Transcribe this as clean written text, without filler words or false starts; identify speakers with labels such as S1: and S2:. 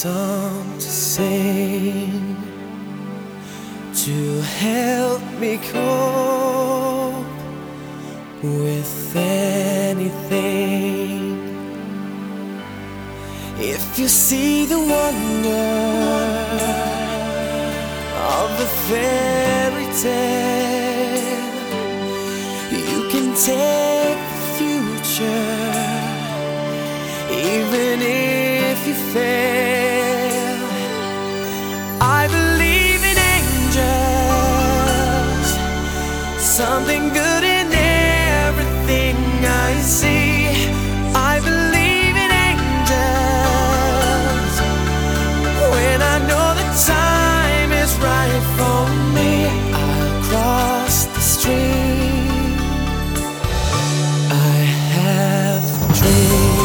S1: song to sing to help me cope with anything. If you see the wonder of the fairy tale, you can take the future even if you fail. I believe in angels, something good in everything I see. I believe in angels when I know the time is right for me. I'll cross the stream. I have dreams.